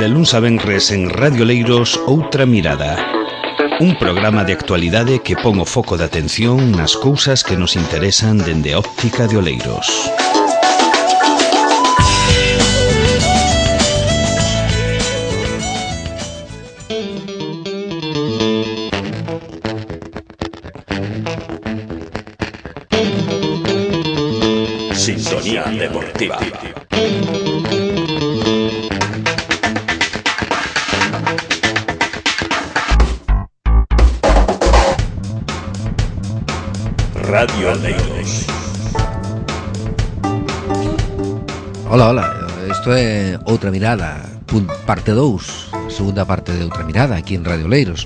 De luns a venres en Radio Leiros, Outra Mirada. Un programa de actualidade que pon o foco de atención nas cousas que nos interesan dende a óptica de Oleiros. Sintonía Deportiva. Radio Leiros. Hola, isto é Outra Mirada, parte 2, segunda parte de Outra Mirada aquí en Radio Leiros.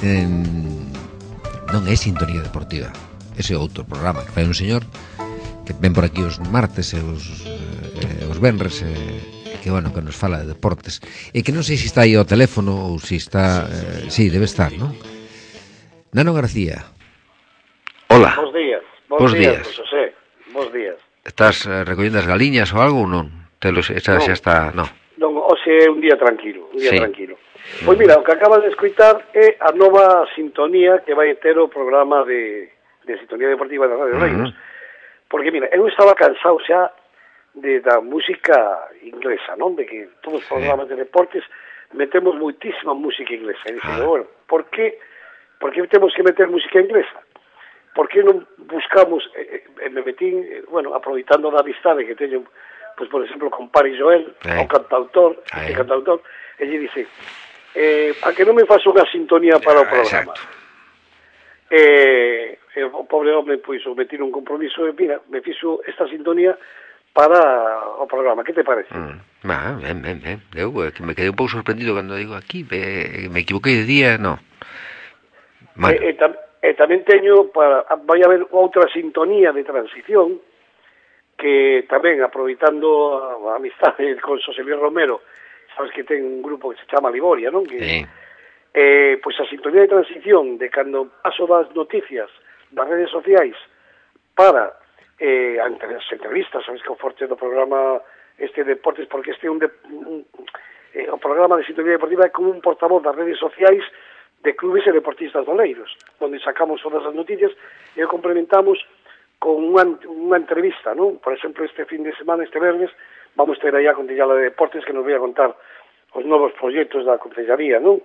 Non é Sintonía Deportiva, ese é outro programa que fai un señor que ven por aquí os martes e os venres que, bueno, que nos fala de deportes e que non sei se está aí ao teléfono ou se está... sí, debe estar, non? Nano García. Hola. Bos días, José. Bos días. Estás recollendo as galiñas ou algo ou non? Xa está, non. Non, hoxe é un día tranquilo, tranquilo. Pois mira, o que acabas de escoitar é a nova sintonía que vai ter o programa de Sintonía Deportiva da Radio Leiros. Porque mira, eu estaba cansado xa da música inglesa, non? De que todos os programas de deportes metemos moitísima música inglesa. E dixen, bueno, por que temos que meter música inglesa? Por que non buscamos, me metín, bueno, aproveitando da amistade que teño, pues, por exemplo, con Paris Joel, o cantautor, e lle dice, a que non me faz unha sintonía para o programa? O pobre home, pois, o metir un compromiso, e mira, me fixo esta sintonía para o programa. Que te parece? Ben. Eu me quedei un pouco sorprendido cando digo aquí, me equivoquei de día, non. E tamén teño, vai haber outra sintonía de transición, que tamén, aproveitando a amistade con Xosé Luis Romero, sabes que ten un grupo que se chama Liboria, non? Que, pois a sintonía de transición de cando paso das noticias das redes sociais para as entrevistas, sabes que o forte do programa este de deportes, porque este é o programa de Sintonía Deportiva é como un portavoz das redes sociais de clubes e deportistas de Oleiros, onde sacamos todas as noticias e o complementamos con unha entrevista, non? Por exemplo, este fin de semana, este vernes, vamos ter aí a Concellala de Deportes que nos vai a contar os novos proxectos da Concellaría, non?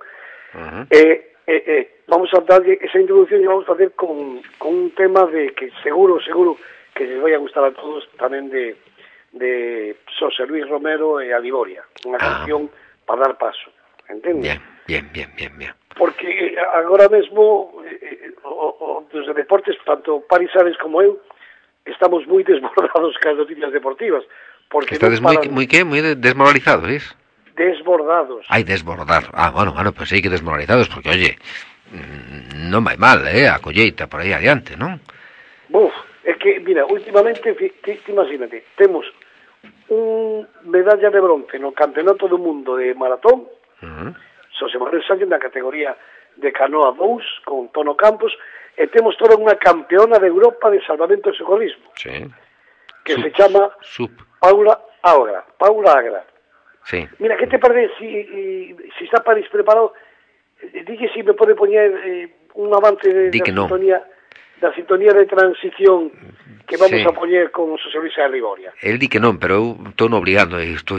Vamos a darlle esa introducción e vamos a facer con un tema de que seguro que les vai a gustar a todos, tamén de Xosé Luis Romero e a Liboria, unha canción para dar paso, entende? Bien. Porque agora mesmo dos deportes, tanto Paris Ares como eu, estamos moi desbordados cas noticias deportivas, porque estades moi desmoralizados, ¿es? Desbordados. Ai, desbordar. Bueno, pues hai que desmoralizados, porque, oye, non vai mal, a colleita por aí adiante, non? É que, mira, últimamente, imagínate, temos un medalla de bronce no Campeonato do Mundo de Maratón, Xosé Manuel Sánchez na categoría de canoa 2 con Tono Campos, e temos toda unha campeona de Europa de salvamento e socorrismo, que se chama Paula Agra. Sí. Mira, que te parece si está París preparado? Dille si me pode poñer un avance da sintonía de transición que vamos a poñer con Xosé Luis e Liboria. El di que non, pero eu estou obligando.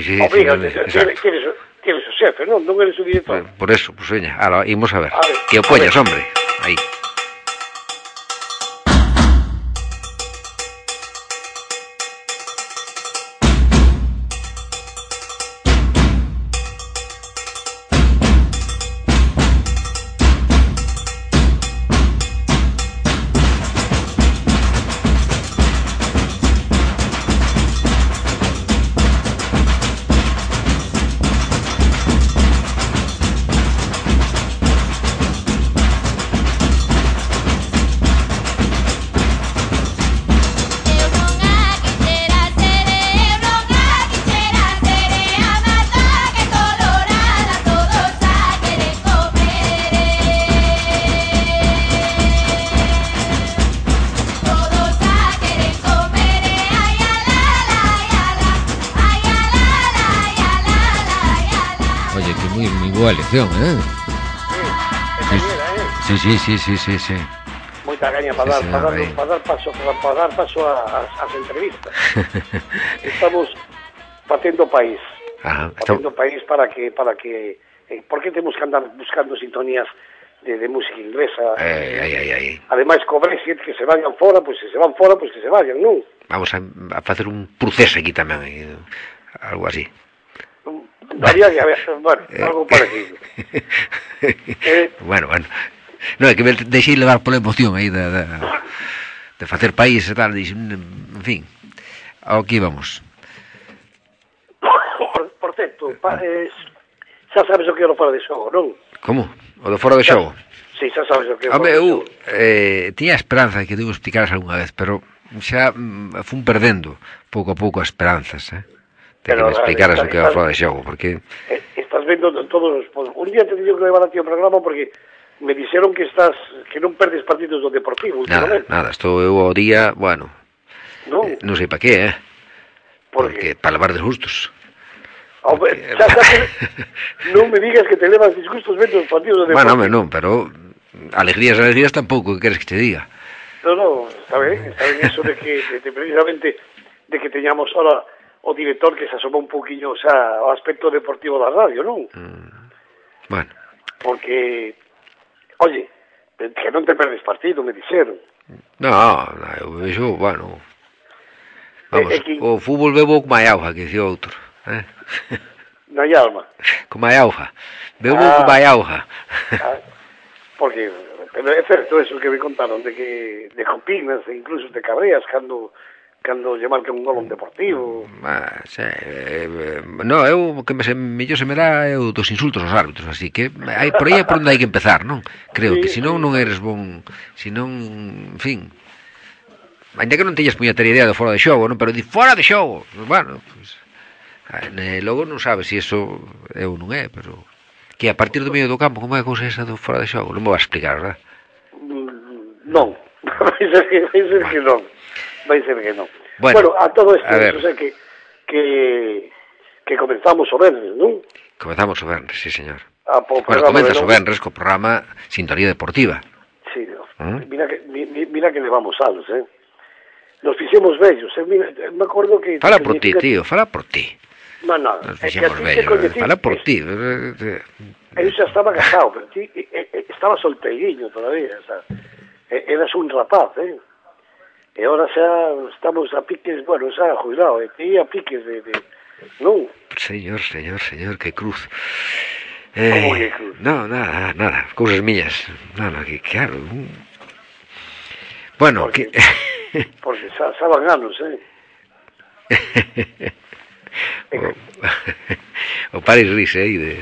Tienes o xefe, non eres o director. Por eso, pues veña, imos a ver. Que o poñas, hombre. Aí. boa elección, Sí, Sí. moita gaña para Sí, dar paso ás entrevistas. Estamos facendo país. Ajá, Facendo país para que por que temos que andar buscando sintonías de música inglesa? Ai. Ademais, co Brexit, que se vayan fora, pois se van fora, pois que se vayan, non? Vamos a facer un proceso aquí tamén, algo así. Había que haber, bueno, algo parecido. Bueno. Non, é que me deixei levar pola emoción aí de facer país e tal, en fin, ao que íbamos. Por certo, xa sabes o que era fora de xogo, non? Como? O do fora de xogo? Sí, xa sabes o que era Home, fora de xogo. Tiña esperanza de que debo explicaras algunha vez, pero xa fun perdendo pouco a pouco as esperanzas, de que Pero, me explicaras o que era fora de xogo, porque... Estás vendo todos os... Un día te digo que levar a ti o programa porque me dixeron que non perdes partidos do Deportivo últimamente. Nada, estou eu ao día, bueno, non sei para qué, porque para levar desgustos. Xa non me digas que te levas disgustos vendo os partidos do Deportivo. Bueno, home, non, pero alegrías tampouco, que queres que te diga? No, está ben eso de que precisamente de que teñamos ahora o director que se asoma un poquinho, o sea, ao aspecto deportivo da radio, non? Bueno. Porque, oye, que non te perdes partido, me dixeron. No, eu vexo, bueno... Vamos, o fútbol bebo como a auga, que dicía outro, Na alma. Como a auga. Bebo como a auga. Porque, pero é certo eso que me contaron, de que de compinas, e incluso te cabreas cando lle marca un gol un Deportivo. No, eu que mellor se me dá é o dos insultos aos árbitros, así que por aí é por onde hai que empezar, non? Creo que senón non eres bon, senón, en fin, ainda que non teñas puñetera idea de fora de xogo, non? Pero di fora de xogo, bueno, pues, logo non sabes se iso é ou non é, pero que a partir do medio do campo como é a cousa esa do fora de xogo, non me vas a explicar, verdad? Non, vai ser que non. Bueno, a todo isto, o sea que comenzamos o venres, non? Comenzamos o venres, sí, señor. Bueno, comenzas o venres co programa Sintonía Deportiva. Sí, mira que levamos anos, Nos fixemos vellos, me acordo que... Fala por ti, tío, fala por ti. Non, nos fixemos vellos, fala por ti. Eu xa estaba casado, pero ti estaba solteiriño todavía, o sea, eras un rapaz, E ahora xa estamos a piques, bueno, xa jubilado, e ti a piques de non? Señor, que cruz. Como que cruz? No, nada, cousas miñas. No, que claro. Bueno, porque xa van anos, O Paris Rise aí de...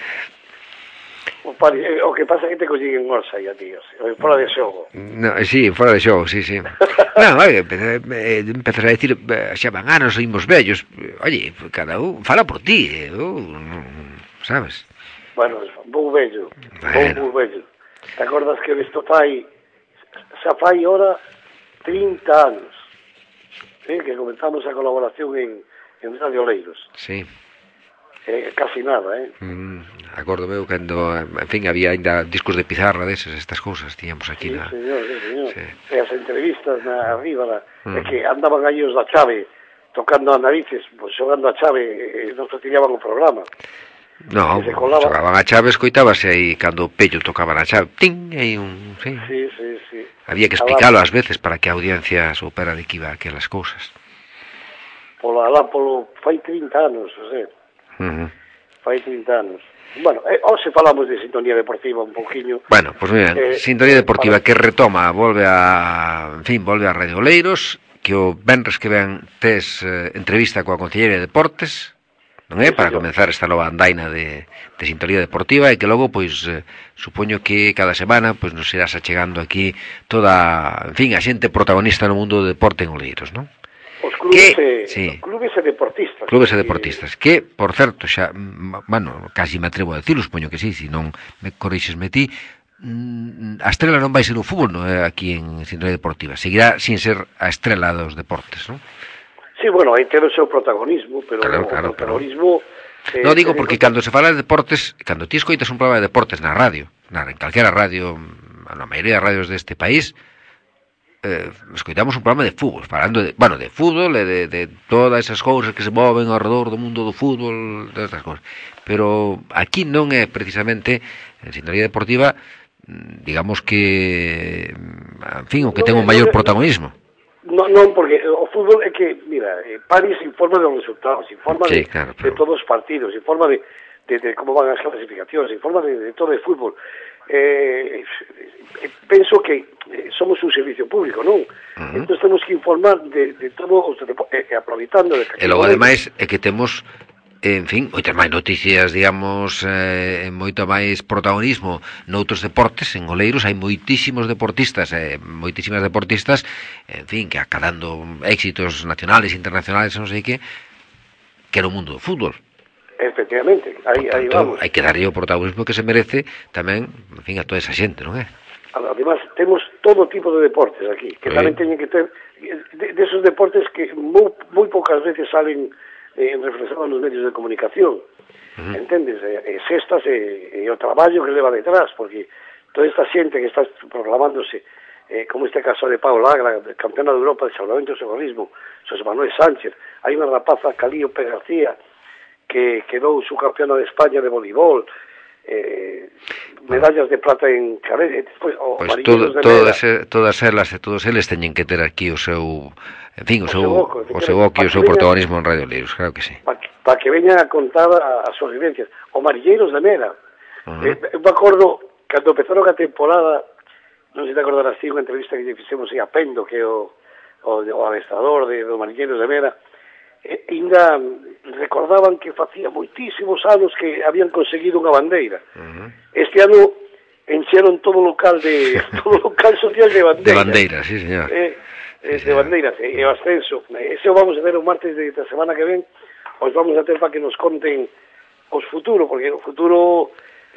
O que pasa é que te consiguen orsa aí a ti, fora de xogo. No, sí, fora de xogo, sí. Non, empezas a decir, xa van anos, imos vellos. Oye, cada un fala por ti, sabes? Bueno, vou vello. Te acordas que isto xa fai ahora 30 anos, que comenzamos a colaboración en Radio Leiros. Sí. Casi nada, Acordo meu cando, en fin, había ainda discos de pizarra desas, estas cousas tiñamos aquí sí, na... señor. Sí. E as entrevistas arriba, que andaban aí os da chave tocando a narices, pues, xogando a chave, e non tiñaban o programa. No, xogaban a chave, escoitábase aí cando o Pello tocaba na chave, ting, aí un... Sí. Había que explicalo ás veces para que a audiencia soupera de que iba aquelas cousas. Polo fai 30 anos, o sea. Fai 30 anos. Bueno, hoxe falamos de Sintonía Deportiva un pouquiño. Bueno, pues mira, Sintonía Deportiva que retoma, volve a Radio Leiros, que o venres que ven tes entrevista coa Concelleira de Deportes, non é? Para comenzar esta nova andaina de Sintonía Deportiva, e que logo, pois, supoño que cada semana, pois, nos irás achegando aquí toda, en fin, a xente protagonista no mundo do deporte en Oleiros, non? Os clubes e deportistas. Clubes e deportistas, que, por certo, xa, bueno, casi me atrevo a decirlo, supoño que sí, se non me corrixesme ti, a estrela non vai ser o fútbol, non é? Aquí en Sintonía Deportiva, seguirá sin ser a estrela dos deportes, non? Sí, bueno, aí ten o seu protagonismo, pero o protagonismo Non digo porque cando se fala de deportes, cando ti escoitas un programa de deportes na radio, en calquera radio, na maioría das radios deste país, escoitamos un programa de fútbol, falando de, bueno, de fútbol e de todas esas cousas que se moven ao redor do mundo do fútbol, de estas cousas. Pero aquí non é precisamente en Sintonía Deportiva, digamos que, en fin, o que ten o maior protagonismo. Non, porque o fútbol é que, mira, París informa dos resultados, informa sí, claro, pero... de todos os partidos, informa de como van as clasificacións, informa de todo o fútbol. Penso que somos un servicio público, non? Entón temos que informar de todo os deportes, aproveitando de que... E logo, ademais, é que temos... En fin, moitas máis noticias, digamos, moito máis protagonismo noutros deportes. En Oleiros hai moitísimas deportistas, en fin, que acadando éxitos nacionales, internacionales, non sei que no mundo do fútbol. Efectivamente, aí vamos. Hai que darlle o protagonismo que se merece tamén, en fin, a toda esa xente, non é? Además, temos todo tipo de deportes aquí, que tamén teñen que ter, de esos deportes que moi poucas veces salen reflexionados nos medios de comunicación, entendes? Estas e o traballo que leva detrás, porque toda esta xente que está proclamándose, como este caso de Paula Agra, campeona de Europa de salvamento e socorrismo, José Manuel Sánchez, hai unha rapaza, Calíope García, que quedou subcampeona de España de voleibol, medallas de plata en carrera, despois pues todas elas e todos eles teñen que ter aquí o seu, en fin, o seu oco e o seu protagonismo en Radio Oleiros, claro que sí. Para que veñan a contar as súas vivencias. O Marilleiros de Mera. Eu me acordo, cando empezaron a temporada, non sei te acordarás ti, unha entrevista que lle fixemos a Pendo, que é o adestrador do Marilleiros de Mera, ainda recordaban que facía moitísimos anos que habían conseguido unha bandeira. Este ano encheron todo o local social de bandeiras. De bandeiras, sí, señor. De bandeiras, e o ascenso. Ese o vamos a ver o martes da semana que ven, os vamos a ter para que nos conten os futuros, porque o futuro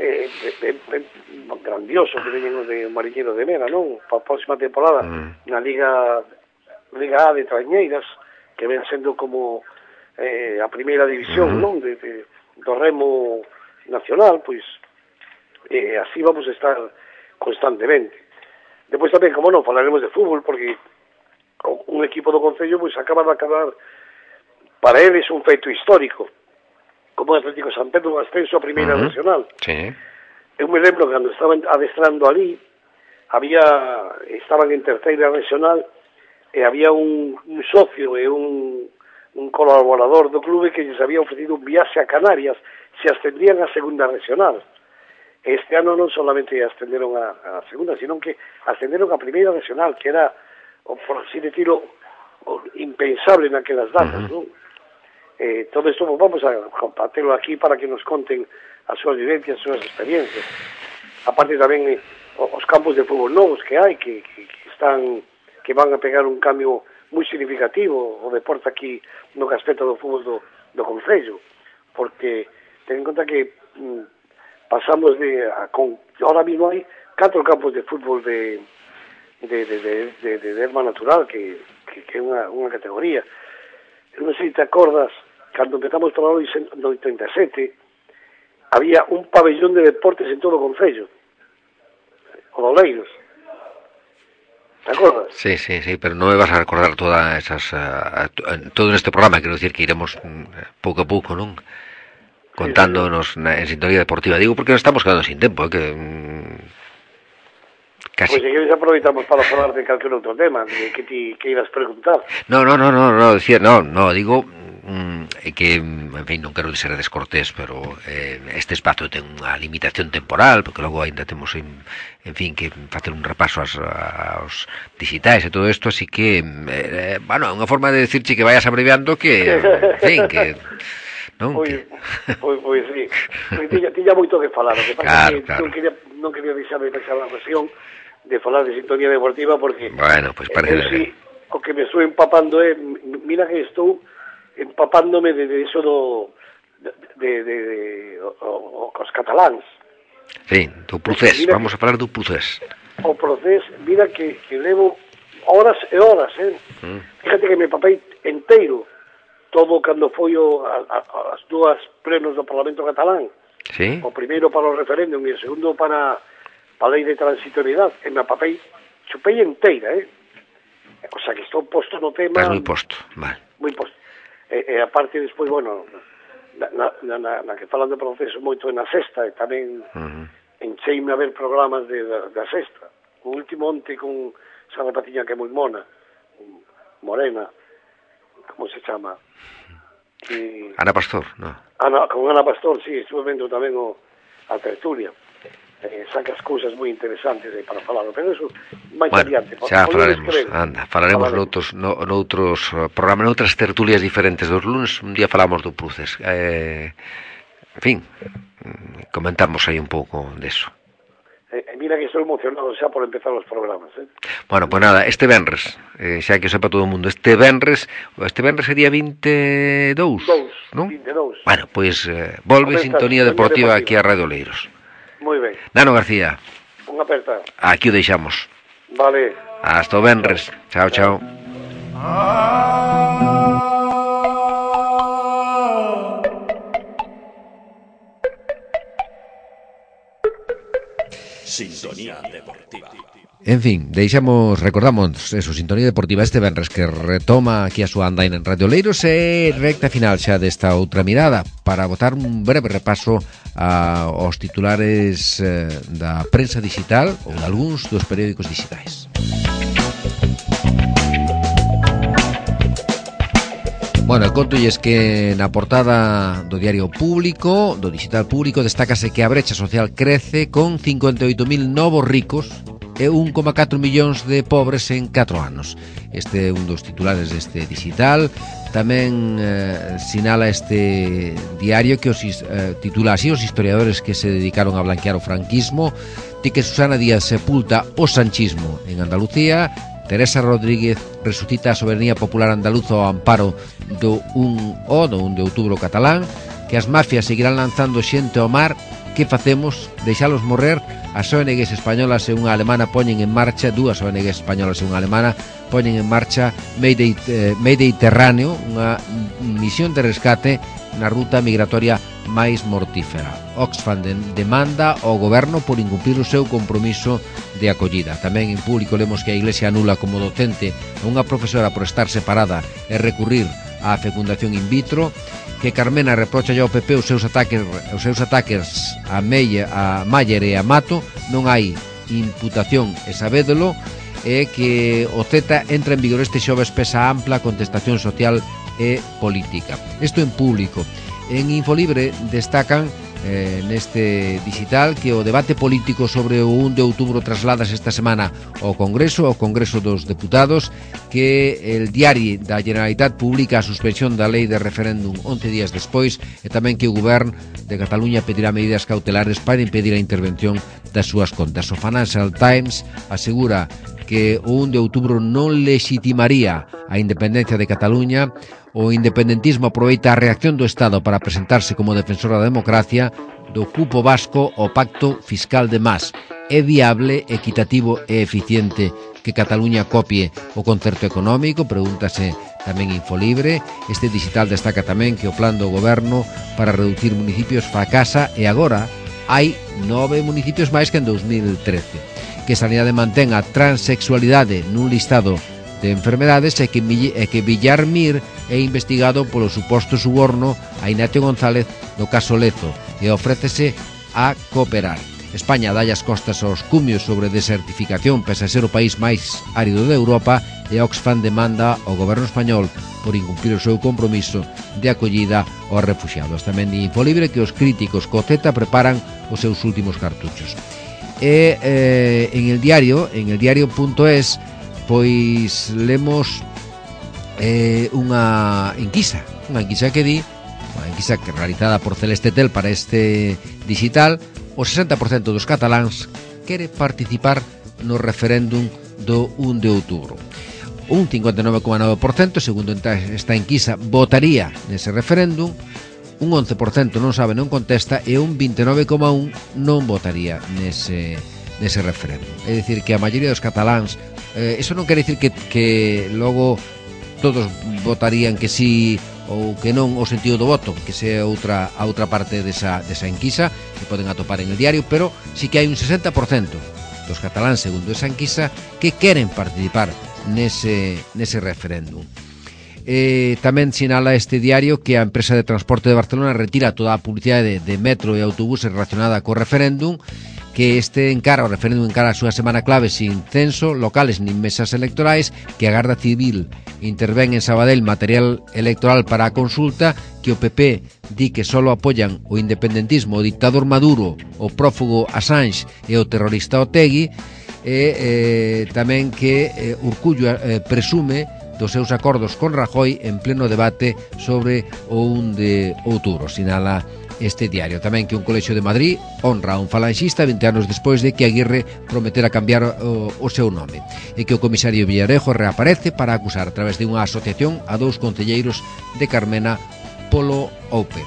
grandioso que veñen os de Marilleiros de Mera, non? Para a próxima temporada, na Liga A de Trañeiras, que ven sendo como a primeira división, non? Do remo nacional, pois así vamos a estar constantemente. Depois tamén, como non, falaremos de fútbol, porque un equipo do Concello pois acaba de acabar para eles un feito histórico, como o Atlético San Pedro, un ascenso a primeira nacional. Sí. Eu me lembro que cando estaban adestrando ali, estaban en terceira regional, e había un socio e un colaborador do clube que lles había ofrecido un viaxe a Canarias se ascendían a segunda regional. Este ano non solamente ascenderon a segunda, sino que ascenderon a primeira regional, que era, por así decirlo, impensable naquelas datas, non? Todo isto vamos a compartirlo aquí para que nos conten as súas vivencias, as súas experiencias. Aparte tamén os campos de fútbol novos que hai, que están, que van a pegar un cambio moi significativo o deporte aquí no que aspecto do fútbol do Concello, porque ten en conta que pasamos ahora mismo hai 4 campos de fútbol de derma natural, que é unha categoría. Eu non sei se te acordas, cando empezamos para hoy no 87, había un pabellón de deportes en todo o Concello, o Oleiros. ¿Te acordas? Sí, pero non me vas a recordar todas esas todo neste programa, quero decir que iremos pouco a pouco, non? Contándonos en Sintonía Deportiva. Digo porque nos estamos quedando sin tempo, que casi. Pois pues, aproveitamos para falar de calquer outro tema que ti queiras preguntar. No, digo que, en fin, non quero ser descortés, pero este espazo ten unha limitación temporal, porque logo ainda temos, en fin, que facer un repaso aos digitais e todo isto, así que, bueno, unha forma de decirche que vayas abreviando que, en fin, que... Pois sí, tiña moito que falar, o que pasa que non quería deixarme pasar a ocasión de falar de Sintonía Deportiva, porque bueno, pues parece o que me estou empapando mira que estou empapándome de eso os cataláns. Sí, do procés, vamos a falar do procés. O procés, mira que levo horas e horas, Fíjate que me papei enteiro todo cando foi as dúas plenos do Parlamento catalán. Sí? O primeiro para o referéndum e o segundo para a lei de transitoriedade, e me apapei, chupei inteira, O sea, que estou posto no tema... Estás moi posto, vale. Moi posto. E aparte, despois, bueno, na que falan de proceso moito na Sexta, e tamén encheime a ver programas da Sexta. O último onte con esa rapatiña que é moi mona, morena, como se chama? Ana Pastor, no? Con Ana Pastor, sí, estuve vendo tamén a tertulia. Sacas cousas moi interesantes para falar, pero eso máis adiante. Xa falaremos noutros programas, noutras tertulias diferentes dos lunes. Un día falamos do Pruces. En fin, comentamos aí un pouco deso. Mira que estou emocionado xa por empezar os programas. Bueno, pues nada, este venres, xa que o sepa todo o mundo, este venres sería 22, non? 22. Bueno, pois volve Sintonía Deportiva aquí a Radio Oleiros. Moi ben. Nano García. Unha aperta. Aquí o deixamos. Vale. Hasta o venres. Chao, chao. Sintonía Deportiva. En fin, recordamos eso, Sintonía Deportiva este venres que retoma aquí a súa andaina en Radio Oleiros e recta final xa desta outra mirada para botar un breve repaso aos titulares da prensa digital ou de algúns dos periódicos digitais. Bueno, contolles que na portada do Diario Público, do Digital Público, destácase que a brecha social crece con 58.000 novos ricos e 1,4 millóns de pobres en 4 anos. Este é un dos titulares deste digital. Tamén sinala este diario que titula así: os historiadores que se dedicaron a blanquear o franquismo, de que Susana Díaz sepulta o sanchismo en Andalucía. Teresa Rodríguez resucita a soberanía popular andaluza ao amparo do 1 de outubro catalán, que as mafias seguirán lanzando xente ao mar. Que facemos? Deixalos morrer? As ONGs españolas e unha alemana poñen en marcha, dúas ONGs españolas e unha alemana poñen en marcha Mediterráneo, unha misión de rescate na ruta migratoria máis mortífera. Oxfam demanda ao goberno por incumplir o seu compromiso de acollida. Tamén en Público lemos que a Iglesia anula como docente a unha profesora por estar separada e recurrir á fecundación in vitro, que Carmena reprocha ao PP os seus ataques a Mayer e a Mato. Non hai imputación e sabédolo, e que o Z entra en vigor este xoves pesa ampla contestación social e política. Isto en Público. En Infolibre destacan neste digital que o debate político sobre o 1 de outubro trasladas esta semana ao Congreso dos Deputados, que el Diari da Generalitat publica a suspensión da lei de referéndum 11 días despois, e tamén que o Govern de Cataluña pedirá medidas cautelares para impedir a intervención das súas contas. O Financial Times asegura que o 1 de outubro non legitimaría a independencia de Cataluña. O independentismo aproveita a reacción do Estado para presentarse como defensor da democracia, do cupo vasco ao pacto fiscal de Mas. É viable, equitativo e eficiente que Cataluña copie o concerto económico? Pregúntase tamén Infolibre. Este digital destaca tamén que o plan do goberno para reducir municipios fracasa e agora hai 9 municipios máis que en 2013. Que Sanidade mantén a transexualidade nun listado de enfermedades e que Villar Mir é investigado polo suposto suborno a Ignacio González no caso Lezo e ofrécese a cooperar. España dalle as costas aos cumios sobre desertificación pese a ser o país máis árido de Europa, e Oxfam demanda ao goberno español por incumplir o seu compromiso de acollida aos refuxiados. Tamén di Infolibre que os críticos co Z preparan os seus últimos cartuchos. E en el diario.es pois lemos unha enquisa que di, unha enquisa que realizada por Celeste Tel para este digital. O 60% dos cataláns quere participar no referéndum do 1 de outubro. Un 59,9%, segundo esta enquisa, votaría nese referéndum. Un 11% non sabe, non contesta, e un 29,1% non votaría nese referéndum. É dicir, que a maioría dos cataláns, eso non quere dicir que logo todos votarían que sí ou que non o sentido do voto, que sea a outra parte desa enquisa que poden atopar en el diario, pero sí que hai un 60% dos cataláns, segundo esa enquisa, que queren participar nese referéndum. Tamén sinala este diario que a empresa de transporte de Barcelona retira toda a publicidade de metro e autobuses relacionada co referéndum, que o referéndum encara a súa semana clave sin censo, locales nin mesas electorais, que a Garda Civil intervén en Sabadell material electoral para a consulta, que o PP di que só apoian o independentismo, o dictador Maduro, o prófugo Assange e o terrorista Otegi, e tamén que Urcullo presume dos seus acordos con Rajoy en pleno debate sobre o 1 de outubro. Sinala este diario tamén que un colexio de Madrid honra a un falanxista 20 anos despois de que Aguirre prometera cambiar o seu nome, e que o comisario Villarejo reaparece para acusar a través de unha asociación a 2 concelleiros de Carmena polo Oupe.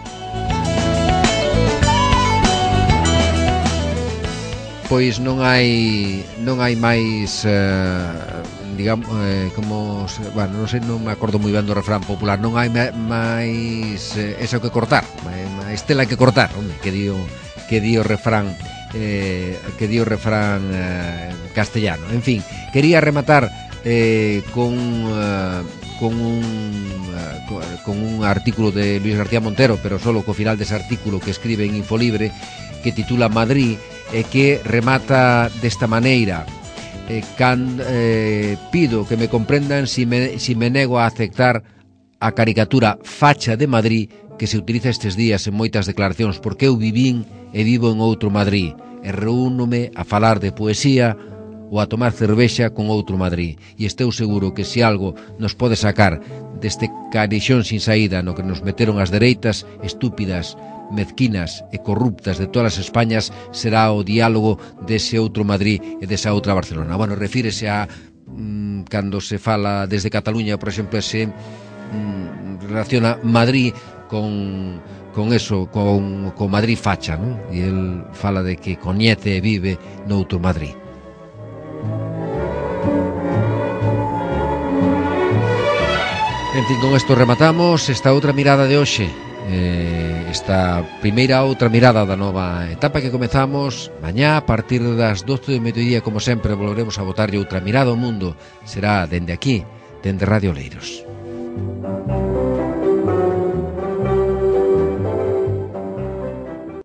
Pois non hai máis digamos, non sei, non me acordo moi ben do refrán popular, non hai máis eso que cortar, máis tela que cortar, hombre, que di o refrán castellano. En fin, quería rematar con un artículo de Luis García Montero, pero solo co final dese artículo que escribe en Infolibre, que titula Madrid, que remata desta maneira: pido que me comprendan si me nego a aceptar a caricatura facha de Madrid que se utiliza estes días en moitas declaracións, porque eu vivín e vivo en outro Madrid e reúnome a falar de poesía ou a tomar cervexa con outro Madrid, e estou seguro que se algo nos pode sacar deste carixón sin saída no que nos meteron as dereitas estúpidas, mezquinas e corruptas de todas as Españas, será o diálogo dese outro Madrid e desa outra Barcelona. Bueno, refírese a cando se fala desde Cataluña, por exemplo, se relaciona Madrid con Madrid facha, ¿no? E el fala de que coñece e vive noutro Madrid. En fin, con isto rematamos esta outra mirada de hoxe, esta primeira outra mirada da nova etapa que comezamos. Mañá, a partir das 12 do mediodía, como sempre, volveremos a botarlle outra mirada ao mundo. Será dende aquí, dende Radio Oleiros.